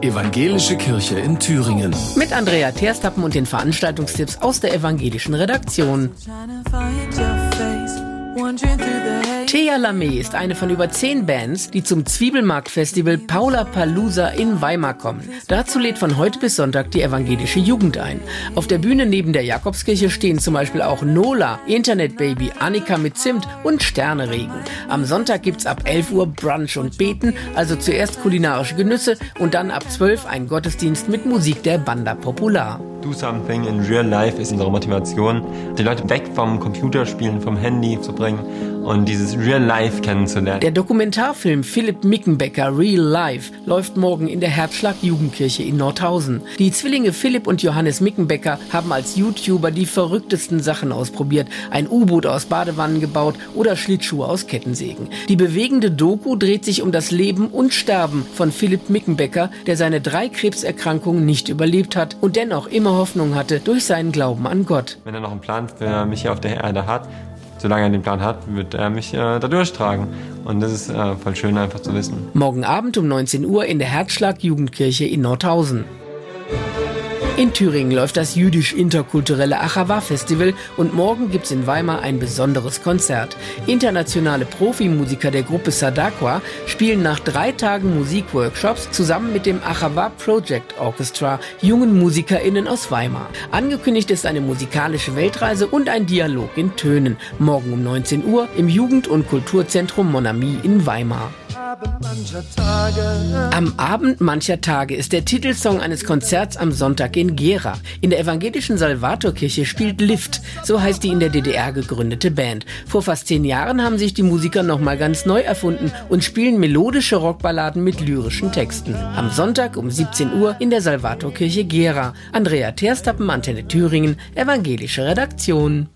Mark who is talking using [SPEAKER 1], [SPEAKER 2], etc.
[SPEAKER 1] Evangelische Kirche in Thüringen.
[SPEAKER 2] Mit Andrea Terstappen und den Veranstaltungstipps aus der evangelischen Redaktion. Thea Lamé ist eine von über 10 Bands, die zum Zwiebelmarkt-Festival Paulapalooza in Weimar kommen. Dazu lädt von heute bis Sonntag die evangelische Jugend ein. Auf der Bühne neben der Jakobskirche stehen zum Beispiel auch Nola, Internetbaby, Annika mit Zimt und Sterneregen. Am Sonntag gibt's ab 11 Uhr Brunch und Beten, also zuerst kulinarische Genüsse und dann ab 12 ein Gottesdienst mit Musik der Banda Popular.
[SPEAKER 3] Do something in real life ist unsere Motivation, die Leute weg vom Computerspielen, vom Handy zu bringen und dieses Real Life kennenzulernen.
[SPEAKER 2] Der Dokumentarfilm Philipp Mickenbecker Real Life läuft morgen in der Herzschlag-Jugendkirche in Nordhausen. Die Zwillinge Philipp und Johannes Mickenbecker haben als YouTuber die verrücktesten Sachen ausprobiert. Ein U-Boot aus Badewannen gebaut oder Schlittschuhe aus Kettensägen. Die bewegende Doku dreht sich um das Leben und Sterben von Philipp Mickenbecker, der seine 3 Krebserkrankungen nicht überlebt hat und dennoch immer Hoffnung hatte durch seinen Glauben an Gott.
[SPEAKER 3] Wenn er noch einen Plan für mich hier auf der Erde hat, solange er den Plan hat, wird er mich da durchtragen. Und das ist voll schön einfach zu wissen.
[SPEAKER 2] Morgen Abend um 19 Uhr in der Herzschlag-Jugendkirche in Nordhausen. In Thüringen läuft das jüdisch-interkulturelle Achava-Festival und morgen gibt's in Weimar ein besonderes Konzert. Internationale Profimusiker der Gruppe Sadaqua spielen nach 3 Tagen Musikworkshops zusammen mit dem Achava Project Orchestra jungen MusikerInnen aus Weimar. Angekündigt ist eine musikalische Weltreise und ein Dialog in Tönen. Morgen um 19 Uhr im Jugend- und Kulturzentrum Mon Ami in Weimar. Am Abend mancher Tage ist der Titelsong eines Konzerts am Sonntag in Gera. In der evangelischen Salvatorkirche spielt Lift, so heißt die in der DDR gegründete Band. Vor fast 10 Jahren haben sich die Musiker nochmal ganz neu erfunden und spielen melodische Rockballaden mit lyrischen Texten. Am Sonntag um 17 Uhr in der Salvatorkirche Gera. Andrea Terstappen, Antenne Thüringen, evangelische Redaktion.